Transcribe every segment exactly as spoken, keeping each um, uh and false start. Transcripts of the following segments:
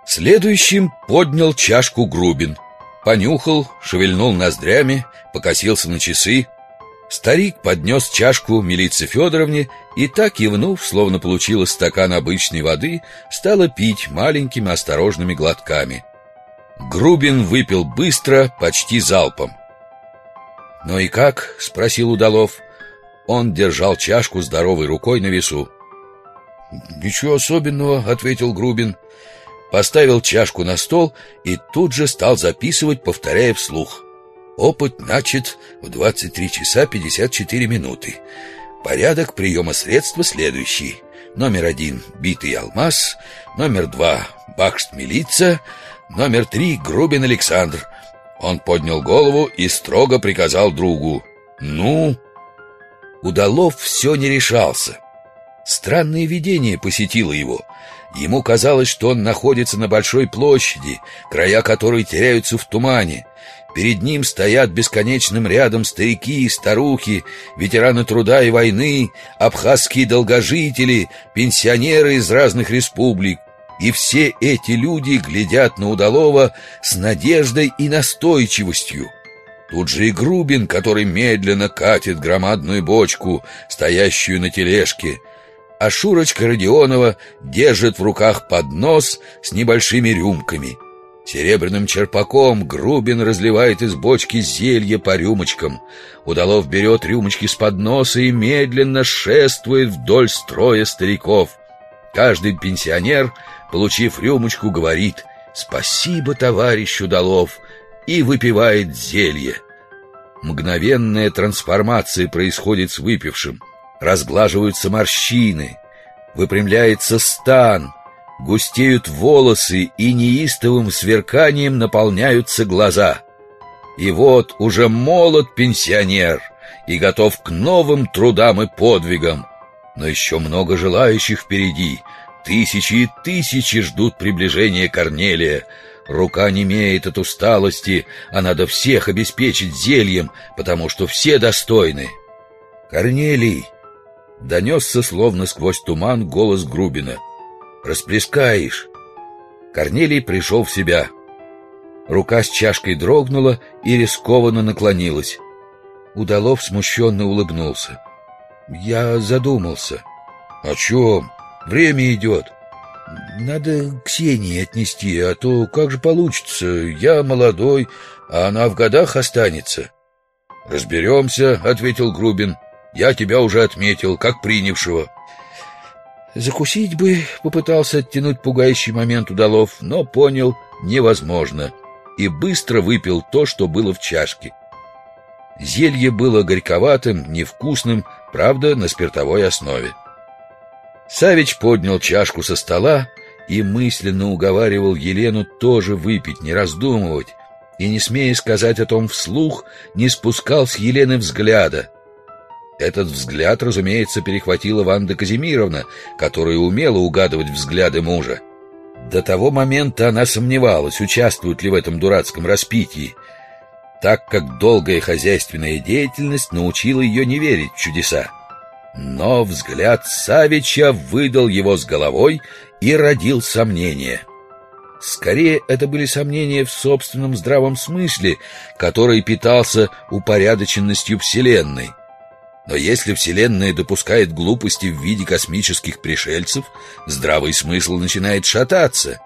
Следующим поднял чашку Грубин. Понюхал, шевельнул ноздрями, покосился на часы. Старик поднес чашку Милице Федоровне и, так кивнув, словно получила стакан обычной воды, стала пить маленькими осторожными глотками. Грубин выпил быстро, почти залпом. «Ну и как?» — спросил Удалов. Он держал чашку здоровой рукой на весу. «Ничего особенного», — ответил Грубин. Поставил чашку на стол и тут же стал записывать, повторяя вслух. «Опыт начат в двадцать три часа пятьдесят четыре минуты. Порядок приема средства следующий. Номер один — битый алмаз. Номер два — Бакшт милица. Номер три — Грубин Александр». Он поднял голову и строго приказал другу: «Ну?» Удалов все не решался. Странное видение посетило его. Ему казалось, что он находится на большой площади, края которой теряются в тумане. Перед ним стоят бесконечным рядом старики и старухи, ветераны труда и войны, абхазские долгожители, пенсионеры из разных республик. И все эти люди глядят на Удалова с надеждой и настойчивостью. Тут же и Грубин, который медленно катит громадную бочку, стоящую на тележке, а Шурочка Родионова держит в руках поднос с небольшими рюмками. Серебряным черпаком Грубин разливает из бочки зелье по рюмочкам. Удалов берет рюмочки с подноса и медленно шествует вдоль строя стариков. Каждый пенсионер, получив рюмочку, говорит: «Спасибо, товарищ Удалов», и выпивает зелье. Мгновенная трансформация происходит с выпившим. Разглаживаются морщины, выпрямляется стан, густеют волосы и неистовым сверканием наполняются глаза. И вот уже молод пенсионер и готов к новым трудам и подвигам. Но еще много желающих впереди. Тысячи и тысячи ждут приближения Корнелия. Рука немеет от усталости, а надо всех обеспечить зельем, потому что все достойны. «Корнелий!» — донесся словно сквозь туман голос Грубина. «Расплескаешь!» Корнелий пришел в себя. Рука с чашкой дрогнула и рискованно наклонилась. Удалов смущенно улыбнулся. «Я задумался». «О чем? Время идет. Надо Ксении отнести, а то как же получится? Я молодой, а она в годах останется». «Разберемся», — ответил Грубин. «Я тебя уже отметил, как принявшего». «Закусить бы», — попытался оттянуть пугающий момент Удалов, но понял — невозможно, и быстро выпил то, что было в чашке. Зелье было горьковатым, невкусным, правда, на спиртовой основе. Савич поднял чашку со стола и мысленно уговаривал Елену тоже выпить, не раздумывать, и, не смея сказать о том вслух, не спускал с Елены взгляда. Этот взгляд, разумеется, перехватила Ванда Казимировна, которая умела угадывать взгляды мужа. До того момента она сомневалась, участвует ли в этом дурацком распитии, так как долгая хозяйственная деятельность научила ее не верить в чудеса. Но взгляд Савича выдал его с головой и родил сомнения. Скорее, это были сомнения в собственном здравом смысле, который питался упорядоченностью Вселенной. Но если Вселенная допускает глупости в виде космических пришельцев, здравый смысл начинает шататься.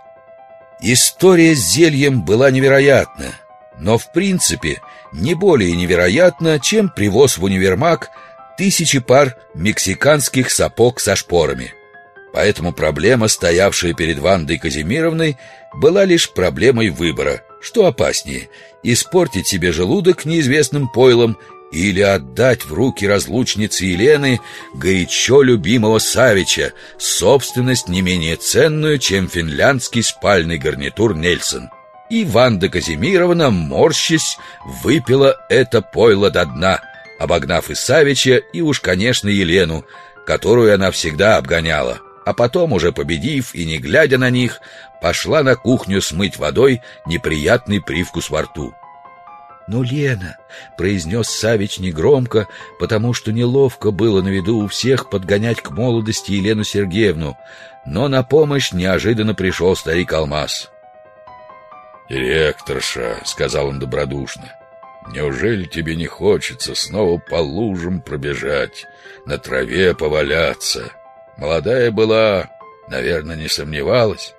История с зельем была невероятна, но в принципе не более невероятна, чем привоз в универмаг тысячи пар мексиканских сапог со шпорами. Поэтому проблема, стоявшая перед Вандой Казимировной, была лишь проблемой выбора. Что опаснее — испортить себе желудок неизвестным пойлом или отдать в руки разлучницы Елены горячо любимого Савича, собственность не менее ценную, чем финляндский спальный гарнитур Нельсон. И Ванда Казимировна, морщась, выпила это пойло до дна, обогнав и Савича, и уж, конечно, Елену, которую она всегда обгоняла, а потом, уже победив и не глядя на них, пошла на кухню смыть водой неприятный привкус во рту. «Ну, Лена», — произнес Савич негромко, потому что неловко было на виду у всех подгонять к молодости Елену Сергеевну, но на помощь неожиданно пришел старик Алмаз. «Директорша», — сказал он добродушно, — «неужели тебе не хочется снова по лужам пробежать, на траве поваляться? Молодая была, наверное, не сомневалась».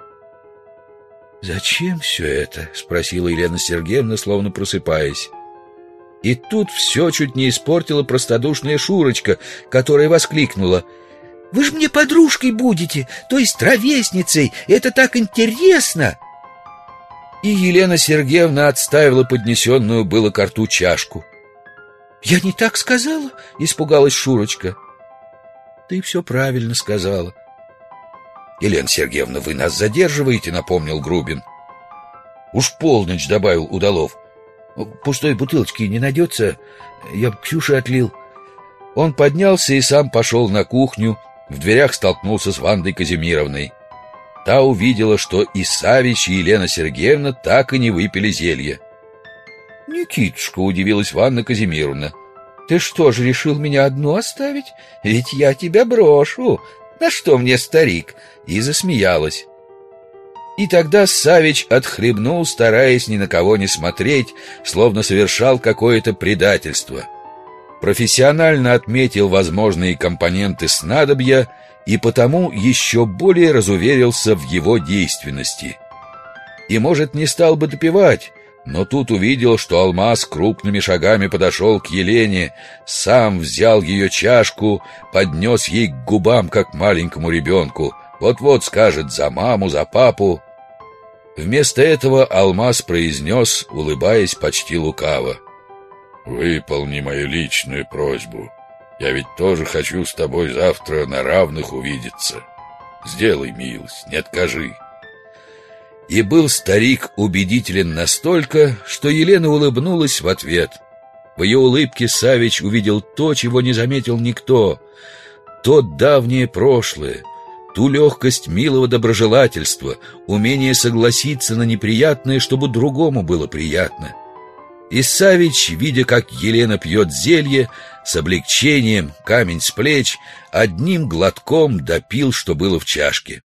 «Зачем все это?» — спросила Елена Сергеевна, словно просыпаясь. И тут все чуть не испортила простодушная Шурочка, которая воскликнула: «Вы же мне подружкой будете, то есть ровесницей, это так интересно!» И Елена Сергеевна отставила поднесенную было ко рту чашку. «Я не так сказала?» — испугалась Шурочка. «Ты все правильно сказала». «Елена Сергеевна, вы нас задерживаете», — напомнил Грубин. «Уж полночь», — добавил Удалов. «Пустой бутылочки не найдется? Я б Ксюше отлил». Он поднялся и сам пошел на кухню, в дверях столкнулся с Вандой Казимировной. Та увидела, что и Савич, и Елена Сергеевна так и не выпили зелье. «Никитушка», — удивилась Ванна Казимировна, — «ты что же решил меня одну оставить? Ведь я тебя брошу. На что мне старик?» И засмеялась. И тогда Савич отхлебнул, стараясь ни на кого не смотреть, словно совершал какое-то предательство. Профессионально отметил возможные компоненты снадобья и потому еще более разуверился в его действенности. И, может, не стал бы допивать, но тут увидел, что Алмаз крупными шагами подошел к Елене, сам взял ее чашку, поднес ей к губам, как маленькому ребенку. Вот-вот скажет за маму, за папу. Вместо этого Алмаз произнес, улыбаясь почти лукаво: «Выполни мою личную просьбу. Я ведь тоже хочу с тобой завтра на равных увидеться. Сделай милость, не откажи». И был старик убедителен настолько, что Елена улыбнулась в ответ. В ее улыбке Савич увидел то, чего не заметил никто: то давнее прошлое, ту легкость милого доброжелательства, умение согласиться на неприятное, чтобы другому было приятно. И Савич, видя, как Елена пьет зелье, с облегчением, камень с плеч, одним глотком допил, что было в чашке.